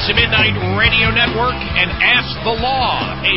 It's the Midnight Radio Network and Ask the Law.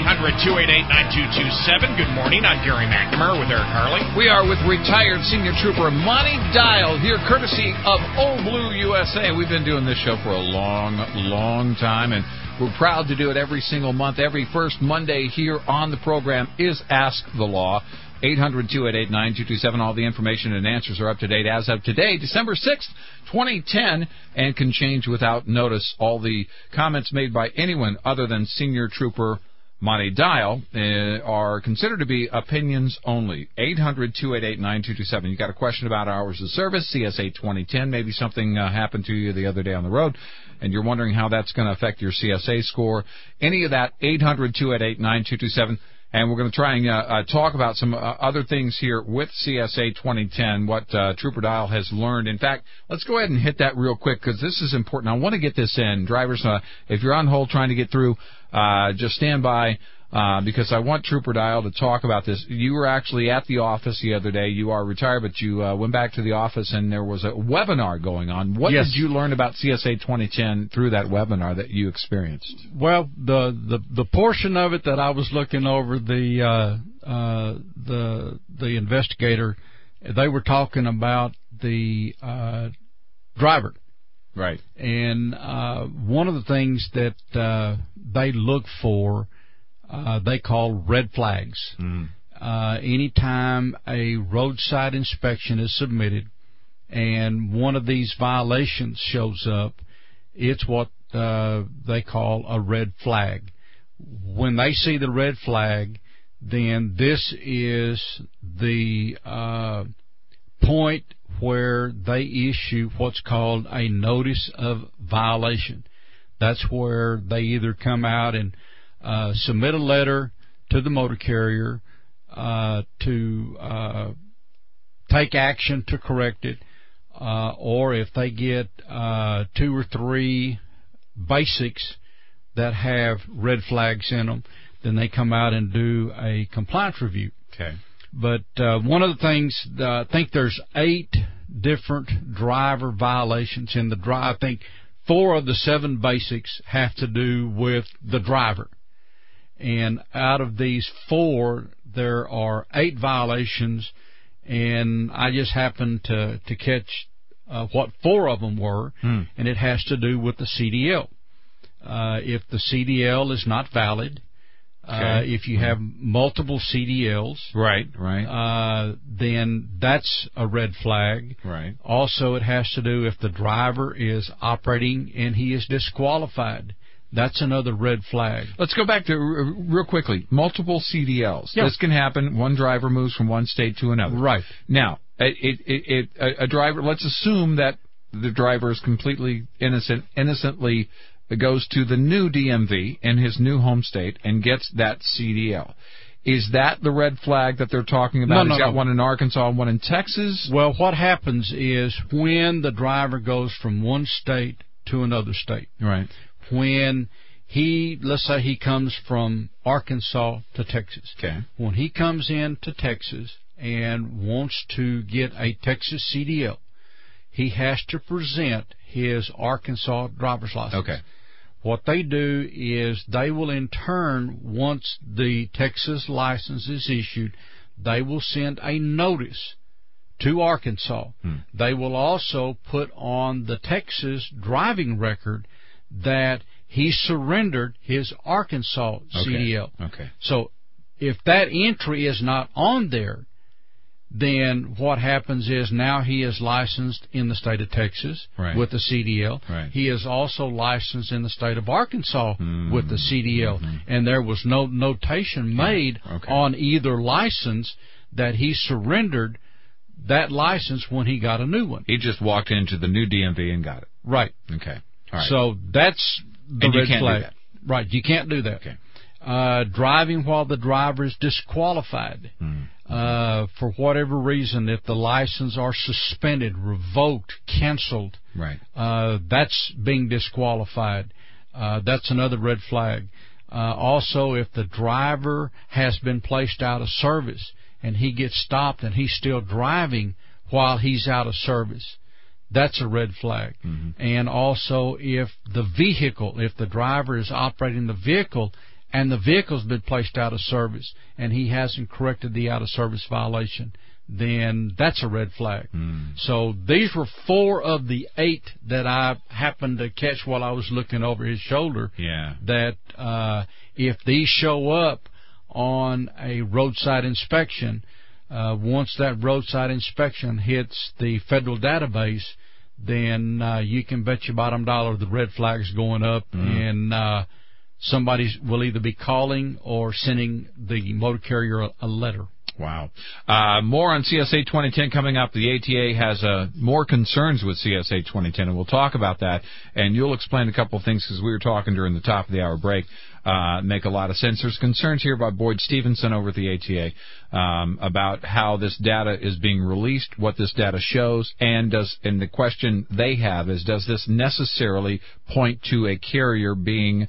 800-288-9227. Good morning. I'm Gary McNamara with Eric Harley. We are with retired Senior Trooper Monty Dial here, courtesy of Old Blue USA. We've been doing this show for a long time, and we're proud to do it every single month. Every first Monday here on the program is Ask the Law. 800-288-9227. All the information and answers are up to date as of today, December 6th, 2010, and can change without notice. All the comments made by anyone other than Senior Trooper Monty Dial are considered to be opinions only. 800-288-9227. You got a question about hours of service, CSA 2010, maybe something happened to you the other day on the road, and you're wondering how that's going to affect your CSA score. Any of that, 800-288-9227. And we're going to try and talk about some other things here with CSA 2010, what Trooper Dial has learned. In fact, let's go ahead and hit that real quick because this is important. I want to get this in. Drivers, if you're on hold trying to get through, just stand by because I want Trooper Dial to talk about this. You were actually at the office the other day. You are retired, but you went back to the office and there was a webinar going on. What did you learn about CSA 2010 through that webinar that you experienced? Well, the portion of it that I was looking over, the investigator, they were talking about the driver. Right. And one of the things that they look for, they call red flags. Anytime a roadside inspection is submitted and one of these violations shows up, it's what they call a red flag. When they see the red flag, then this is the point where they issue what's called a notice of violation. That's where they either come out and submit a letter to the motor carrier to take action to correct it, or if they get 2 or 3 basics that have red flags in them, then they come out and do a compliance review. Okay. But one of the things, I think there's 8 different driver violations in the drive. I think 4 of the 7 basics have to do with the driver. And out of these 4, there are 8 violations, and I just happened to catch what 4 of them were, and it has to do with the CDL. If the CDL is not valid, if you have multiple CDLs, then that's a red flag. Right. Also, it has to do if the driver is operating and he is disqualified. That's another red flag. Let's go back to, real quickly, multiple CDLs. Yeah. This can happen. One driver moves from one state to another. Right. Now, a driver, let's assume that the driver is completely innocently goes to the new DMV in his new home state and gets that CDL. Is that the red flag that they're talking about? He's got one in Arkansas and one in Texas? Well, what happens is when the driver goes from one state to another state. Right. When let's say he comes from Arkansas to Texas. Okay. When he comes into Texas and wants to get a Texas CDL, he has to present his Arkansas driver's license. Okay. What they do is they will in turn, once the Texas license is issued, they will send a notice to Arkansas. They will also put on the Texas driving record that he surrendered his Arkansas CDL. Okay. So if that entry is not on there, then what happens is now he is licensed in the state of Texas with the CDL. Right. He is also licensed in the state of Arkansas with the CDL. And there was no notation made on either license that he surrendered that license when he got a new one. He just walked into the new DMV and got it. Right. Okay. All right. So that's the red flag. Do that. Right. You can't do that. Okay. Driving while the driver is disqualified. For whatever reason, if the license are suspended, revoked, canceled, that's being disqualified. That's another red flag. Also, if the driver has been placed out of service and he gets stopped and he's still driving while he's out of service, that's a red flag. And also if the driver is operating the vehicle and the vehicle's been placed out of service and he hasn't corrected the out-of-service violation, then that's a red flag. So these were 4 of the 8 that I happened to catch while I was looking over his shoulder. Yeah. That if these show up on a roadside inspection, once that roadside inspection hits the federal database, then you can bet your bottom dollar the red flag's going up, and somebody will either be calling or sending the motor carrier a letter. Wow. More on CSA 2010 coming up. The ATA has more concerns with CSA 2010, and we'll talk about that. And you'll explain a couple of things because we were talking during the top of the hour break. Make a lot of sense. There's concerns here by Boyd Stevenson over at the ATA about how this data is being released, what this data shows, and the question they have is, does this necessarily point to a carrier being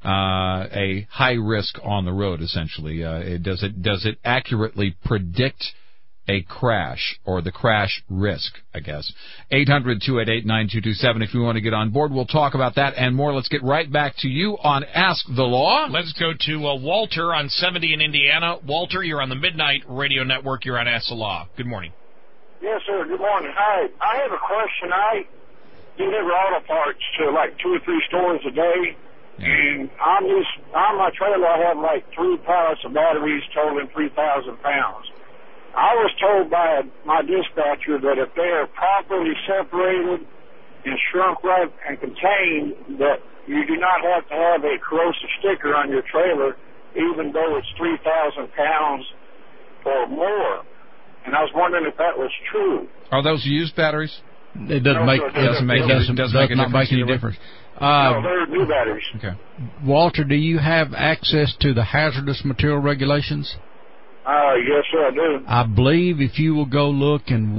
a high risk on the road, essentially? Does it accurately predict a crash or the crash risk, I guess? 800-288-9227 if you want to get on board. We'll talk about that and more. Let's get right back to you on Ask the Law. Let's go to Walter on 70 in Indiana. Walter, you're on the Midnight Radio Network. You're on Ask the Law. Good morning. Yes, sir. Good morning. Hi. I have a question. I deliver auto parts to like 2 or 3 stores a day. And on my trailer, I have like 3 pallets of batteries totaling 3,000 pounds. I was told by my dispatcher that if they are properly separated and shrunk wrapped and contained, that you do not have to have a corrosive sticker on your trailer, even though it's 3,000 pounds or more. And I was wondering if that was true. Are those used batteries? It doesn't make any difference. No, they're new batteries. Okay. Walter, do you have access to the hazardous material regulations? Yes, sir, I do. I believe if you will go look in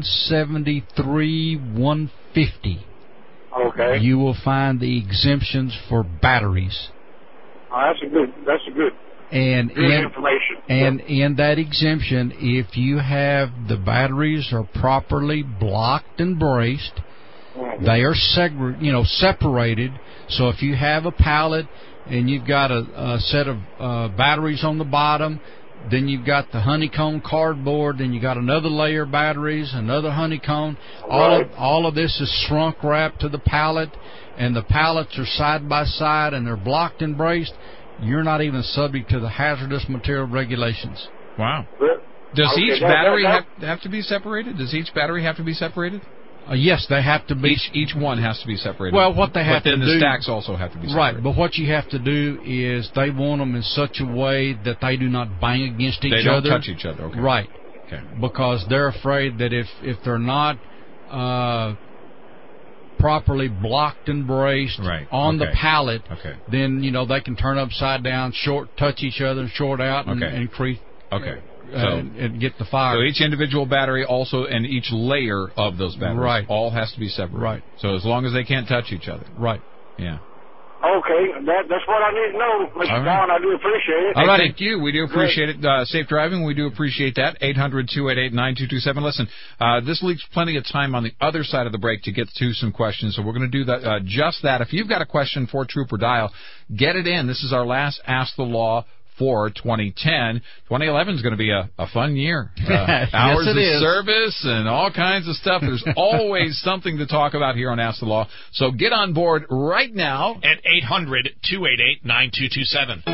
173-150, okay, you will find the exemptions for batteries. That's a good and information. And in that exemption, if you have the batteries are properly blocked and braced, they are separated. So if you have a pallet and you've got a set of batteries on the bottom, then you've got the honeycomb cardboard, then you got another layer of batteries, another honeycomb. All of this is shrunk wrapped to the pallet, and the pallets are side by side and they're blocked and braced. You're not even subject to the hazardous material regulations. Wow. Does each battery have to be separated? Does each battery have to be separated? Yes, they have to be. Each one has to be separated. Well, what they have to do... But then the stacks also have to be separated. Right, but what you have to do is they want them in such a way that they do not bang against each other. They don't touch each other, okay. Right. Okay. Because they're afraid that if they're not properly blocked and braced on the pallet, then, they can turn upside down, touch each other, and short out, and creep. Okay. And get the fire. So each individual battery also, and each layer of those batteries, all has to be separate. Right. So as long as they can't touch each other. Right. Yeah. Okay, that's what I need to know, Mr. Don. I do appreciate it. All right, thank you. We do appreciate it. Safe driving. We do appreciate that. 800-288-9227. Listen, this leaves plenty of time on the other side of the break to get to some questions, so we're going to do that. Just that. If you've got a question for Trooper Dial, get it in. This is our last Ask the Law for 2010. 2011 is going to be a fun year. Hours of service and all kinds of stuff. There's always something to talk about here on Ask the Law. So get on board right now at 800-288-9227.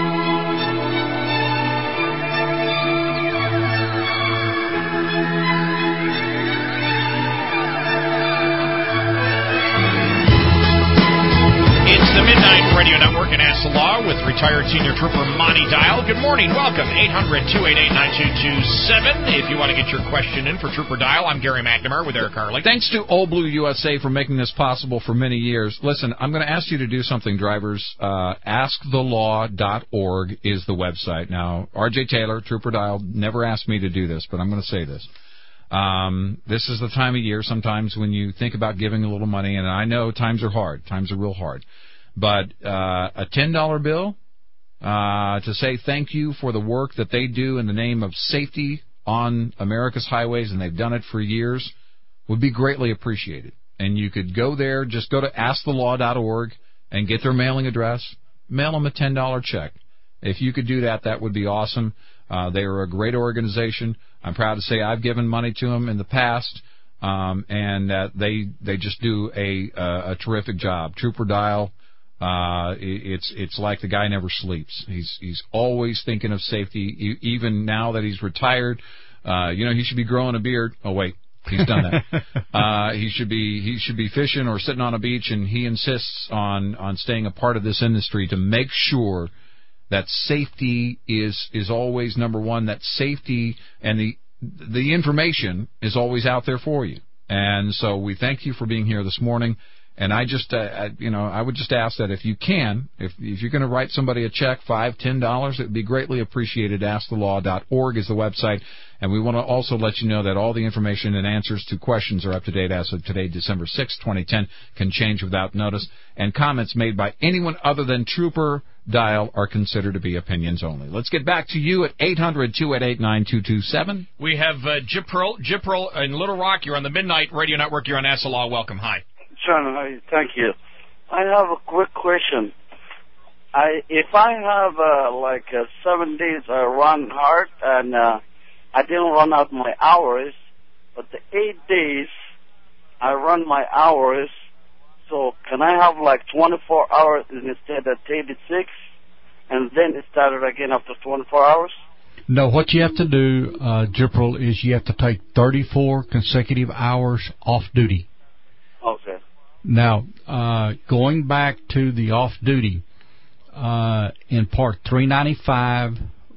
It's the Midnight Radio Network and Ask the Law with retired senior trooper Monty Dial. Good morning. Welcome. 800-288-9227. If you want to get your question in for Trooper Dial, I'm Gary McNamara with Eric Harley. Thanks to Old Blue USA for making this possible for many years. Listen, I'm going to ask you to do something, drivers. AskTheLaw.org is the website. Now, R.J. Taylor, Trooper Dial, never asked me to do this, but I'm going to say this. This is the time of year sometimes when you think about giving a little money, and I know times are hard. Times are real hard. But a $10 bill to say thank you for the work that they do in the name of safety on America's highways, and they've done it for years, would be greatly appreciated. And you could go there, just go to AskTheLaw.org and get their mailing address. Mail them a $10 check. If you could do that, that would be awesome. They are a great organization. I'm proud to say I've given money to them in the past, and they just do a terrific job. Trooper Dial, it's like the guy never sleeps. He's always thinking of safety. Even now that he's retired, he should be growing a beard. Oh wait, he's done that. He should be fishing or sitting on a beach, and he insists on staying a part of this industry to make sure that safety is always number one, that safety and the information is always out there for you. And so we thank you for being here this morning. And I just, I would just ask that if you can, if you're going to write somebody a check, $5, $10, it would be greatly appreciated. AskTheLaw.org is the website. And we want to also let you know that all the information and answers to questions are up to date as of today, December 6, 2010, can change without notice. And comments made by anyone other than Trooper Dial are considered to be opinions only. Let's get back to you at 800-288-9227. We have Jipril in Little Rock. You're on the Midnight Radio Network. You're on Ask the Law. Welcome. Hi. John, thank you. I have a quick question. If I have 7 days I run hard and I didn't run out my hours, but the 8 days I run my hours, so can I have 24 hours instead of 36 and then it started again after 24 hours? No, what you have to do, Jipril, is you have to take 34 consecutive hours off duty. Okay. Now, going back to the off-duty, in Part 395,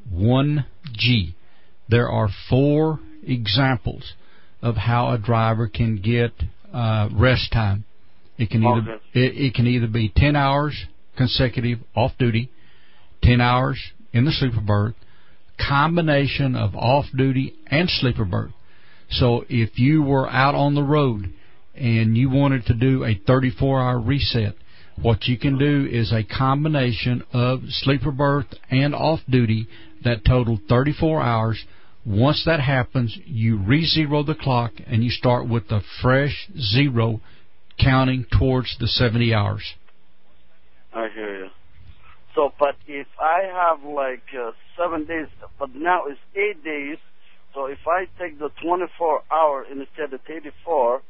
1G, there are 4 examples of how a driver can get rest time. It can either be 10 hours consecutive off-duty, 10 hours in the sleeper berth, combination of off-duty and sleeper berth. So if you were out on the road and you wanted to do a 34-hour reset, what you can do is a combination of sleeper berth and off-duty that total 34 hours. Once that happens, you re-zero the clock and you start with a fresh zero counting towards the 70 hours. I hear you. So, but if I have 7 days, but now it's 8 days, so if I take the 24 hour instead of 36,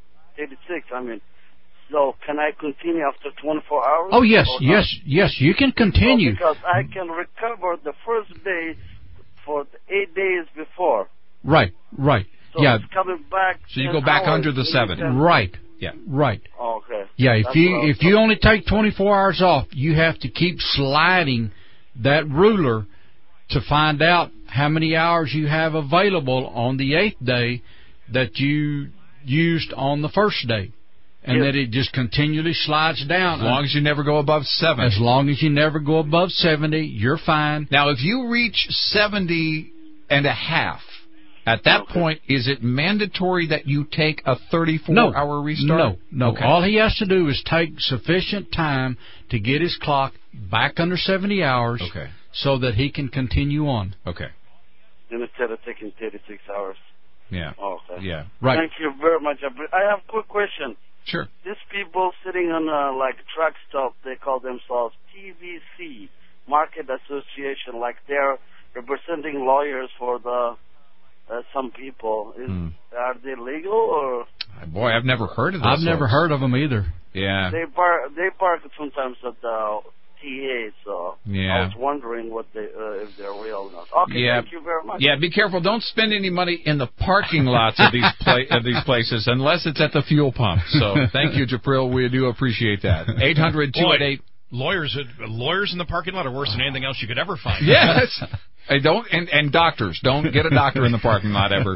so can I continue after 24 hours? Oh, yes, you can continue. Because I can recover the first day for the 8 days before. Right. So yeah. It's coming back. So you go back under the 7. Right. Yeah. Right. Okay. Yeah, if you only take 24 hours off, you have to keep sliding that ruler to find out how many hours you have available on the 8th day that you used on the first day. And that it just continually slides down. As long as you never go above 70. As long as you never go above 70, you're fine. Now, if you reach 70 and a half, at that point, is it mandatory that you take a 34-hour restart? No. Okay. All he has to do is take sufficient time to get his clock back under 70 hours so that he can continue on. Okay. Instead of taking 36 hours. Yeah. Okay. Yeah. Right. Thank you very much. I have a quick question. Sure. These people sitting on a truck stop, they call themselves TVC, Market Association, they're representing lawyers for the some people. Are they legal or? Boy, I've never heard of this. I've never heard of them either. Yeah. They park sometimes at the TA, so I was wondering what if they're real or not. Okay, thank you very much. Yeah, be careful. Don't spend any money in the parking lots of these of these places unless it's at the fuel pump. So thank you, Jipril. We do appreciate that. 800-288. Lawyers in the parking lot are worse than anything else you could ever find. Yes. And doctors. Don't get a doctor in the parking lot ever.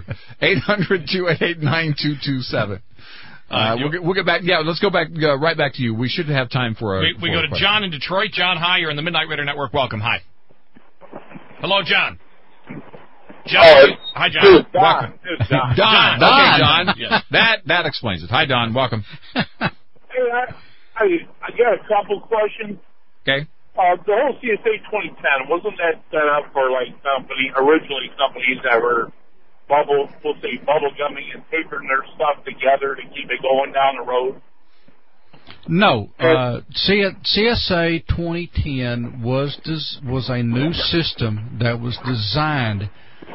800-288-9227. We'll get back. Yeah, let's go back right back to you. We should have time for a. We go to John in Detroit. John, hi. You're in the Midnight Radio Network. Welcome. Hi. Hello, John. Hi, John. Dude, welcome. Don. Okay, Don. Yes. That explains it. Hi, Don. Welcome. Hey, I got a couple questions. Okay. The whole CSA 2010, wasn't that set up for companies that were bubble gumming and taping their stuff together to keep it going down the road? No, CSA 2010 was a new system that was designed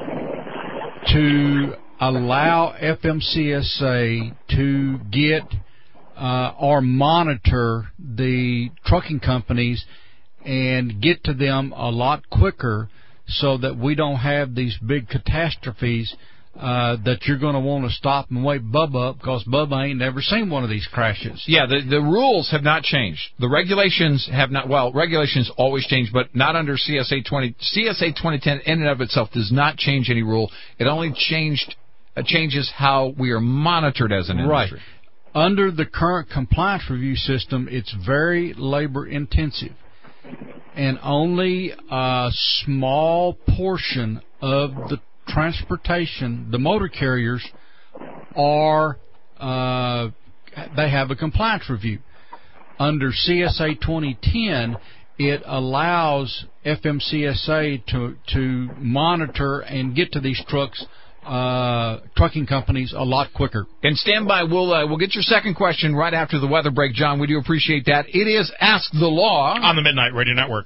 to allow FMCSA to get or monitor the trucking companies and get to them a lot quicker, so that we don't have these big catastrophes that you're going to want to stop and wake Bubba up, because Bubba ain't never seen one of these crashes. Yeah, the rules have not changed. The regulations have not. Well, regulations always change, but not under CSA 20. CSA 2010 in and of itself does not change any rule. It only changes how we are monitored as an industry. Right. Under the current compliance review system, it's very labor intensive, and only a small portion of the transportation, the motor carriers, they have a compliance review. Under CSA 2010, it allows FMCSA to monitor and get to these trucking companies a lot quicker. And stand by. We'll get your second question right after the weather break, John. We do appreciate that. It is Ask the Law on the Midnight Radio Network.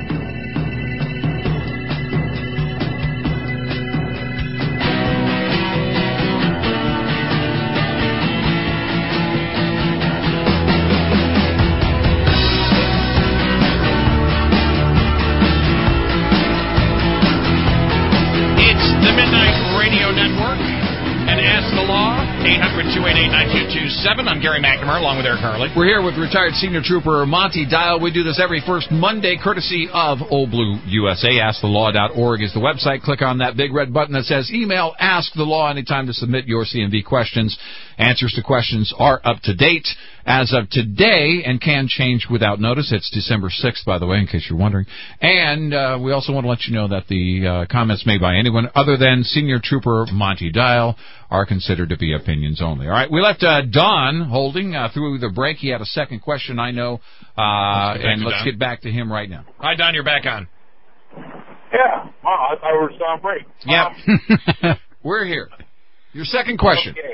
I'm Gary McNamara, along with Eric Harley. We're here with retired senior trooper Monty Dial. We do this every first Monday, courtesy of Old Blue USA. AskTheLaw.org is the website. Click on that big red button that says Email Ask the Law anytime to submit your CMV questions. Answers to questions are up to date as of today and can change without notice. It's December 6th, by the way, in case you're wondering. And we also want to let you know that the comments made by anyone other than Senior Trooper Monty Dial are considered to be opinions only. All right, we left Don holding through the break. He had a second question, I know, and let's get back to him right now. Hi, Don, you're back on. Yeah. Oh, I thought we were still on break. Yep. We're here. Your second question. Okay.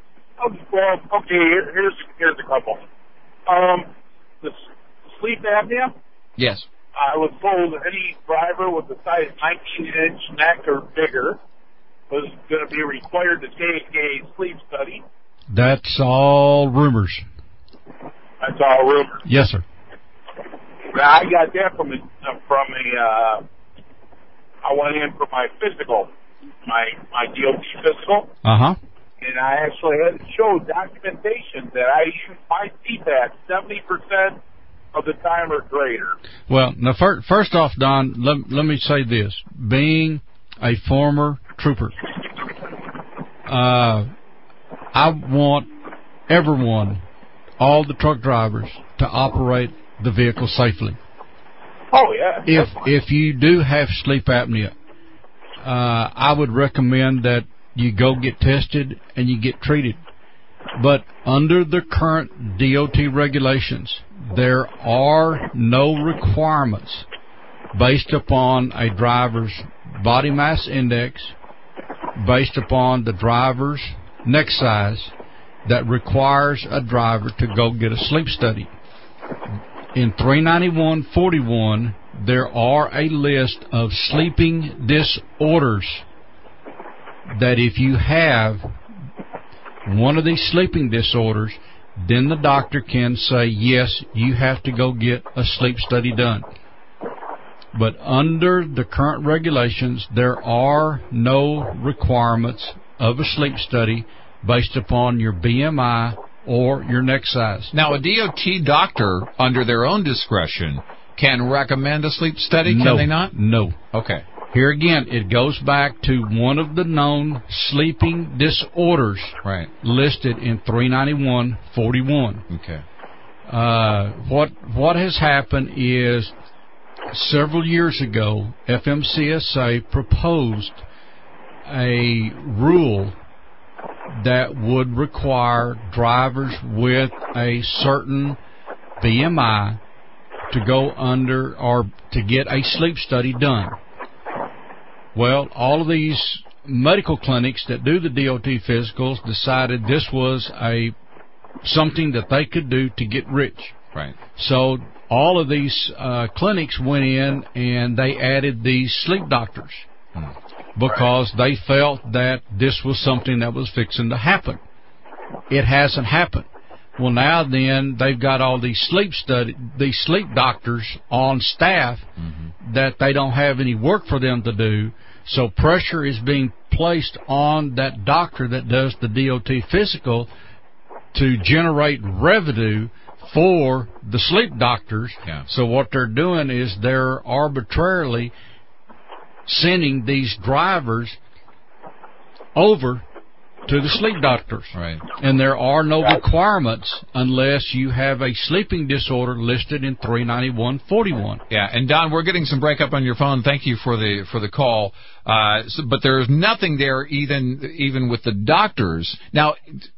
Here's a couple. The sleep apnea? Yes. I was told any driver with a size 19-inch neck or bigger was going to be required to take a sleep study. That's all rumors. That's all rumors. Yes, sir. I got that from I went in for my physical, my DOT physical. Uh-huh. And I actually had to show documentation that I use my CPAP 70% of the time or greater. Well, now, first off, Don, let me say this. Being a former trooper, I want everyone, all the truck drivers, to operate the vehicle safely. Oh, yeah. If you do have sleep apnea, I would recommend that you go get tested and you get treated. But under the current DOT regulations, there are no requirements based upon a driver's body mass index, based upon the driver's neck size, that requires a driver to go get a sleep study. In 391.41, there are a list of sleeping disorders that if you have one of these sleeping disorders, then the doctor can say, yes, you have to go get a sleep study done. But under the current regulations, there are no requirements of a sleep study based upon your BMI or your neck size. Now, a DOT doctor, under their own discretion, can recommend a sleep study, can they not? No. Okay. Here again, it goes back to one of the known sleeping disorders listed in 391.41. Okay. What has happened is several years ago, FMCSA proposed a rule that would require drivers with a certain BMI to go under or to get a sleep study done. Well, all of these medical clinics that do the DOT physicals decided this was something that they could do to get rich. Right. So all of these clinics went in and they added these sleep doctors because they felt that this was something that was fixing to happen. It hasn't happened. Well, now then they've got all these sleep doctors on staff that they don't have any work for them to do. So pressure is being placed on that doctor that does the DOT physical to generate revenue for the sleep doctors. Yeah. So what they're doing is they're arbitrarily sending these drivers over to the sleep doctors. Right. And there are no requirements unless you have a sleeping disorder listed in 391.41. Yeah, and Don, we're getting some breakup on your phone. Thank you for the call. But there's nothing there even with the doctors. Now,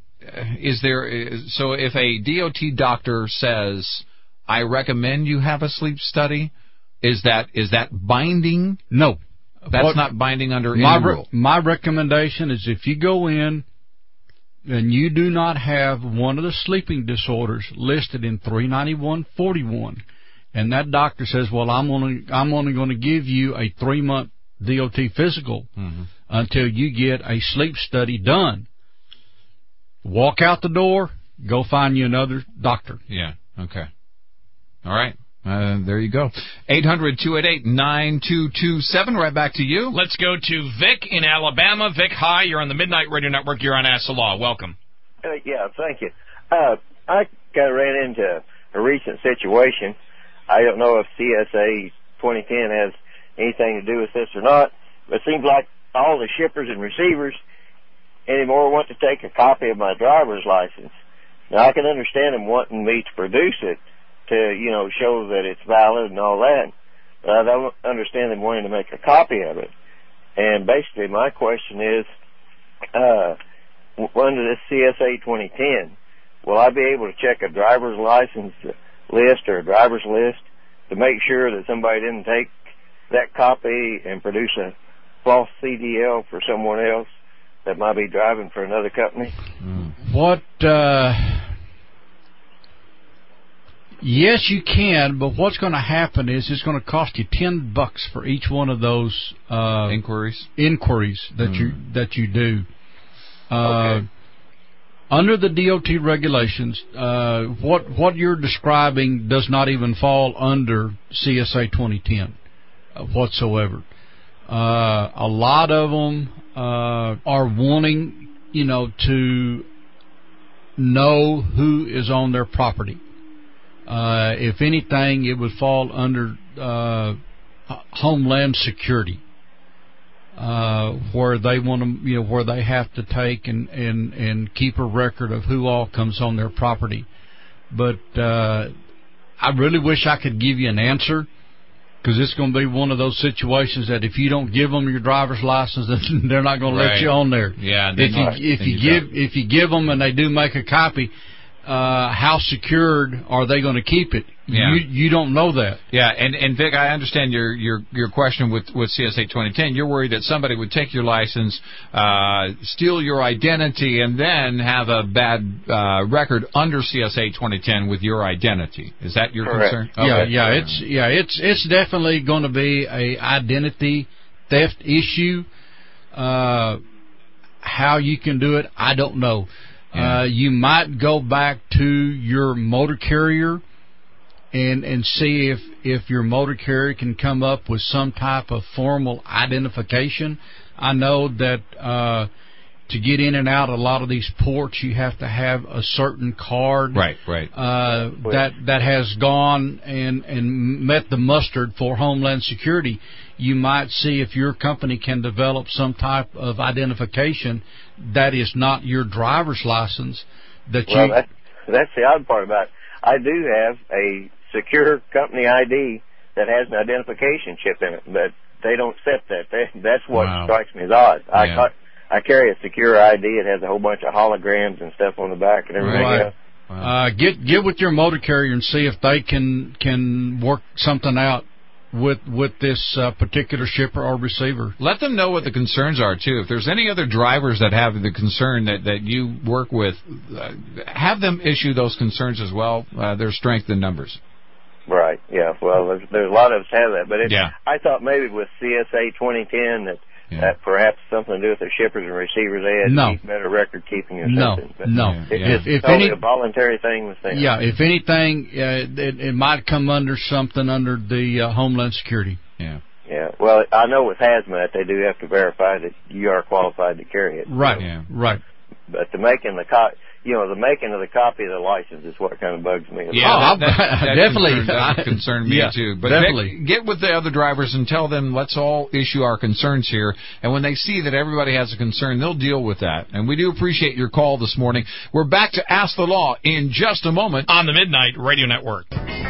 so if a DOT doctor says, I recommend you have a sleep study, is that binding? No. That's not binding under any rule. My recommendation is if you go in and you do not have one of the sleeping disorders listed in 391.41, and that doctor says, well, I'm only going to give you a 3-month DOT physical until you get a sleep study done. Walk out the door, go find you another doctor. Yeah, okay. All right. There you go. 800-288-9227. Right back to you. Let's go to Vic in Alabama. Vic, hi. You're on the Midnight Radio Network. You're on Ask the Law. Welcome. Yeah, thank you. I kind of ran into a recent situation. I don't know if CSA 2010 has anything to do with this or not, but it seems like all the shippers and receivers anymore want to take a copy of my driver's license. Now, I can understand them wanting me to produce it to, show that it's valid and all that, but I don't understand them wanting to make a copy of it. And basically my question is, under this CSA 2010, will I be able to check a driver's license list or a driver's list to make sure that somebody didn't take that copy and produce a false CDL for someone else that might be driving for another company? Yes, you can, but what's going to happen is it's going to cost you $10 for each one of those inquiries that you do. Okay. Under the DOT regulations, what you're describing does not even fall under CSA 2010 whatsoever. A lot of them are wanting, to know who is on their property. If anything, it would fall under Homeland Security, where they want to, where they have to take and keep a record of who all comes on their property. But I really wish I could give you an answer, because it's going to be one of those situations that if you don't give them your driver's license, they're not going to let you on there. Yeah. If you give them and they do make a copy, how secured are they going to keep it? Yeah. You don't know that. Yeah, and Vic, I understand your question with CSA 2010. You're worried that somebody would take your license, steal your identity, and then have a bad record under CSA 2010 with your identity. Is that your concern? Okay. It's definitely going to be a identity theft issue. How you can do it, I don't know. Yeah. You might go back to your motor carrier and see if your motor carrier can come up with some type of formal identification. I know that to get in and out a lot of these ports, you have to have a certain card, right. That has gone and met the mustard for Homeland Security. You might see if your company can develop some type of identification that is not your driver's license. That's the odd part about it. I do have a secure company ID that has an identification chip in it, but they don't accept that. That's what strikes me as odd. Yeah. I carry a secure ID. It has a whole bunch of holograms and stuff on the back and everything else. Wow. Get with your motor carrier and see if they can work something out with this particular shipper or receiver. Let them know what the concerns are, too. If there's any other drivers that have the concern that you work with, have them issue those concerns as well. There's strength in numbers. Right, yeah. Well, there's a lot of us have that. But Yeah. I thought maybe with CSA 2010 that perhaps something to do with their shippers and receivers, they had to keep better record keeping or something. But it's just totally a voluntary thing with them. Yeah, if anything, it might come under something under the Homeland Security. Yeah. Yeah. Well, I know with hazmat they do have to verify that you are qualified to carry it. Right. Yeah. Right. But the making the making of the copy of the license is what kind of bugs me. Yeah, that definitely concern me too. But definitely get with the other drivers and tell them, let's all issue our concerns here. And when they see that everybody has a concern, they'll deal with that. And we do appreciate your call this morning. We're back to Ask the Law in just a moment on the Midnight Radio Network.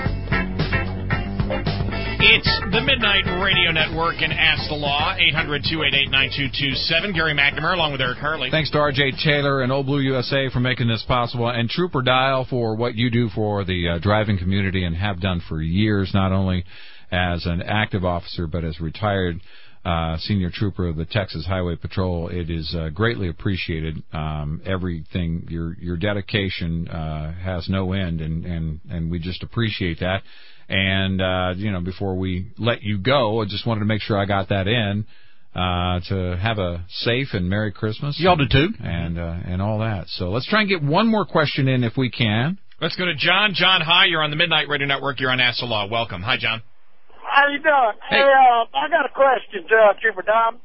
It's the Midnight Radio Network and Ask the Law, 800-288-9227. Gary McNamara along with Eric Harley. Thanks to R.J. Taylor and Old Blue USA for making this possible, and Trooper Dial for what you do for the driving community and have done for years, not only as an active officer but as retired senior trooper of the Texas Highway Patrol. It is greatly appreciated. Everything, your dedication has no end, and we just appreciate that. And, before we let you go, I just wanted to make sure I got that in, to have a safe and Merry Christmas. Y'all do too. And all that. So let's try and get one more question in if we can. Let's go to John. John, hi. You're on the Midnight Radio Network. You're on Ask the Law. Welcome. Hi, John. How you doing? Hey, I got a question, Trooper Dom.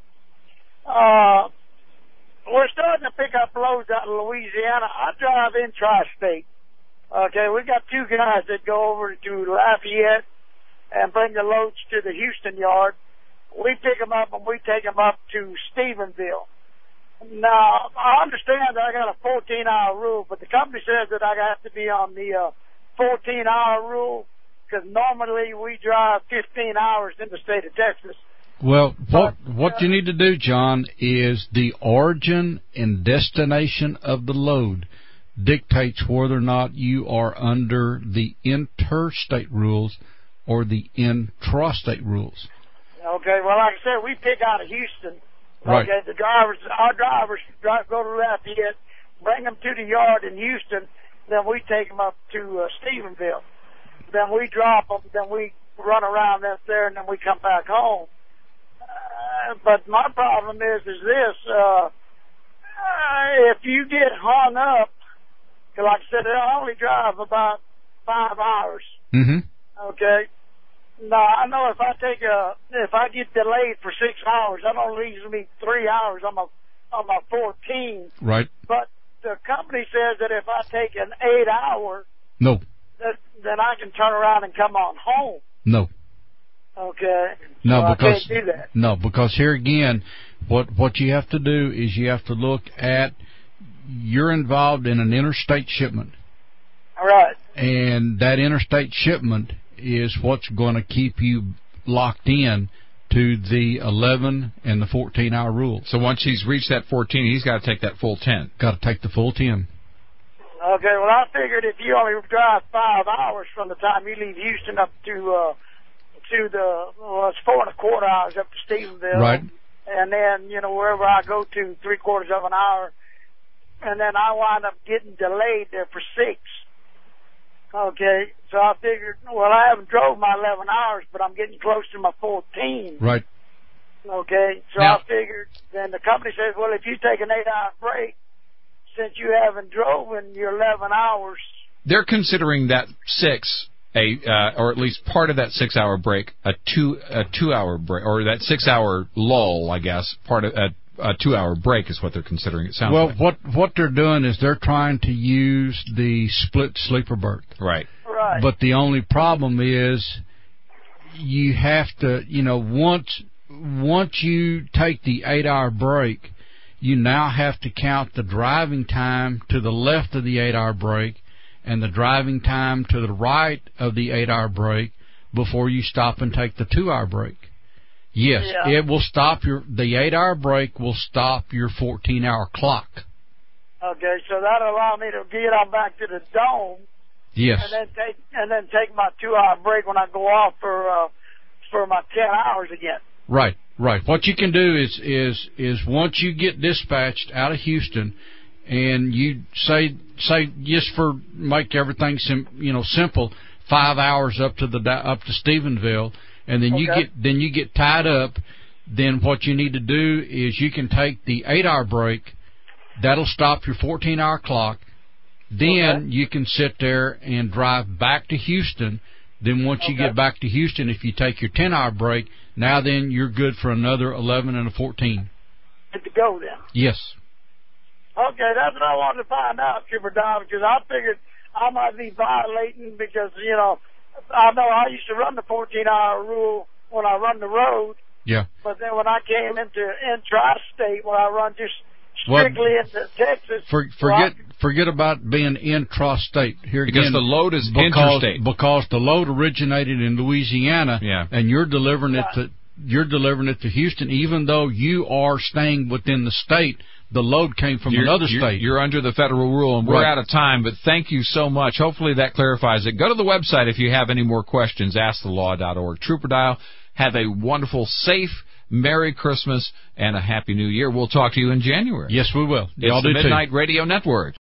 We're starting to pick up loads out of Louisiana. I drive in tri-state. Okay, we got two guys that go over to Lafayette and bring the loads to the Houston yard. We pick them up and we take them up to Stephenville. Now, I understand that I got a 14-hour rule, but the company says that I have to be on the 14-hour rule because normally we drive 15 hours in the state of Texas. Well, what you need to do, John, is the origin and destination of the load dictates whether or not you are under the interstate rules or the intrastate rules. Okay, well, like I said, we pick out of Houston. Right. Okay, our drivers go to Lafayette, bring them to the yard in Houston, then we take them up to Stephenville. Then we drop them, then we run around up there, and then we come back home. But my problem is this, if you get hung up, like I said, I only drive about 5 hours. Mm-hmm. Okay. Now I know if I get delayed for 6 hours, that only leaves me 3 hours on my 14. Right. But the company says that if I take an 8 hour, no, then I can turn around and come on home. No. Okay. No, so because I can't do that. No, because here again, what you have to do is you have to look at you're involved in an interstate shipment. All right. And that interstate shipment is what's going to keep you locked in to the 11 and the 14-hour rule. So once he's reached that 14, he's got to take that full 10. Got to take the full 10. Okay, well, I figured if you only drive 5 hours from the time you leave Houston up to it's 4.25 hours up to Stephenville. Right. And then, wherever I go to, 3/4 of an hour. And then I wind up getting delayed there for 6. Okay, so I figured, well, I haven't drove my 11 hours, but I'm getting close to my 14. Right. Okay, so now, I figured, then the company says, well, if you take an 8-hour break, since you haven't driven your 11 hours. They're considering that 6, or at least part of that 6-hour break, a 2-hour break, or that 6-hour lull, I guess, part of a 2-hour break is what they're considering. It sounds like. Well, what they're doing is they're trying to use the split sleeper berth. Right. Right. But the only problem is you have to, once you take the 8-hour break, you now have to count the driving time to the left of the 8-hour break and the driving time to the right of the 8-hour break before you stop and take the 2-hour break. Yes, yeah. It will stop the 8-hour break will stop your 14-hour clock. Okay, so that'll allow me to get on back to the dome. Yes. And then take my 2-hour break when I go off for for my 10 hours again. Right. What you can do is once you get dispatched out of Houston, and you say just for make everything simple, 5 hours up to Stephenville, and then you get tied up. Then what you need to do is you can take the 8-hour break. That'll stop your 14-hour clock. Then you can sit there and drive back to Houston. Then once you get back to Houston, if you take your 10-hour break, now then you're good for another 11 and a 14. Good to go then. Yes. Okay, that's what I wanted to find out, Trooper Don, because I figured I might be violating because, I know I used to run the 14-hour rule when I run the road. Yeah. But then when I came into intrastate, when I run just strictly into Texas. Forget about being intrastate here because again, the load is interstate. Because the load originated in Louisiana, and you're delivering it to Houston, even though you are staying within the state. The load came from another state. You're under the federal rule, and we're out of time, but thank you so much. Hopefully that clarifies it. Go to the website if you have any more questions, asktelaw.org. Trooper Dial, have a wonderful, safe, Merry Christmas, and a Happy New Year. We'll talk to you in January. Yes, we will. It's the Midnight Radio Network.